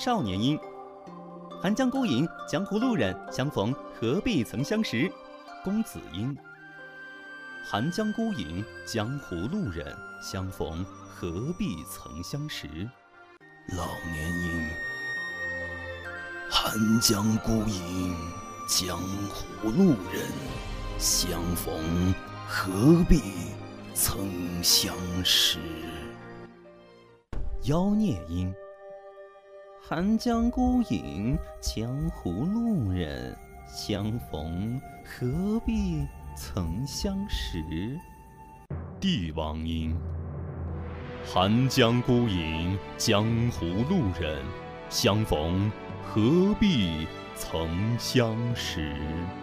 少年音。寒江孤影，江湖路人，相逢何必曾相识。公子音。寒江孤影，江湖路人，相逢何必曾相识。 老年音。寒江孤影，江湖路人，相逢何必曾相识。 妖孽音。寒江孤影，江湖路人，相逢何必曾相识。帝王音。寒江孤影，江湖路人，相逢何必曾相识。